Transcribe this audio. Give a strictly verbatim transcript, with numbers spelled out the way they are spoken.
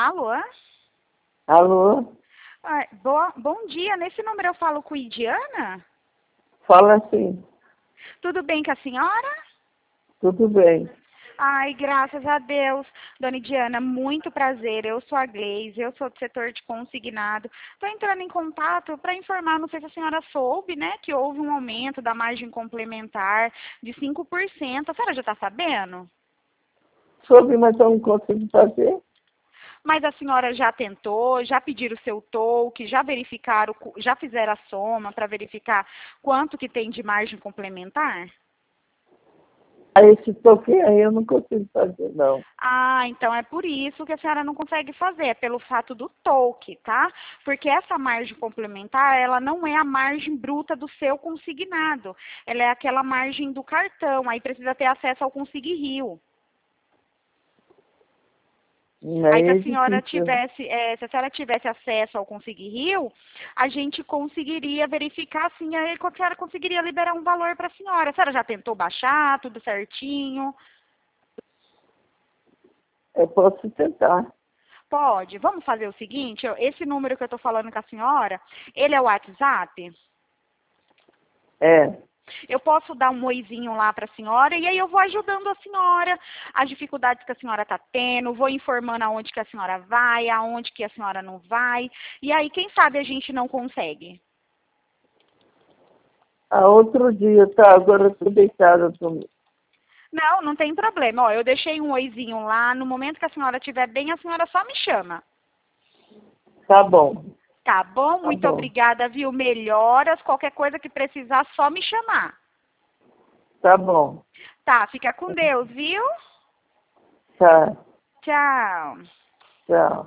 Alô? Alô? Ah, boa, bom dia, nesse número eu falo com Idiana? Fala assim. Tudo bem com a senhora? Tudo bem. Ai, graças a Deus. Dona Idiana, muito prazer. Eu sou a Gleise, eu sou do setor de consignado. Estou entrando em contato para informar, não sei se a senhora soube, né, que houve um aumento da margem complementar de cinco por cento. A senhora já está sabendo? Soube, mas eu não consigo fazer. Mas a senhora já tentou, já pediram o seu toque, já verificaram, já fizeram a soma para verificar quanto que tem de margem complementar? Aí esse toque aí eu não consigo fazer, não. Ah, então é por isso que a senhora não consegue fazer, é pelo fato do toque, tá? Porque essa margem complementar, ela não é a margem bruta do seu consignado, ela é aquela margem do cartão, aí precisa ter acesso ao Consig Rio. Aí Aí se a é senhora difícil. tivesse, é, se a senhora tivesse acesso ao Consig Rio, a gente conseguiria verificar, assim, aí a senhora conseguiria liberar um valor para a senhora. A senhora já tentou baixar, tudo certinho? Eu posso tentar. Pode. Vamos fazer o seguinte, ó, esse número que eu estou falando com a senhora, ele é o WhatsApp? É, Eu posso dar um oizinho lá para a senhora e aí eu vou ajudando a senhora, as dificuldades que a senhora está tendo, vou informando aonde que a senhora vai, aonde que a senhora não vai, e aí quem sabe a gente não consegue. a outro dia, tá? Agora eu tô deitada. Tô... Não, não tem problema. Ó, eu deixei um oizinho lá, no momento que a senhora estiver bem, a senhora só me chama. Tá bom, Tá bom? tá Muito bom. obrigada, viu? Melhoras, qualquer coisa que precisar, só me chamar. Tá bom. Tá, fica com Deus, viu? Tá, Tchau. tchau.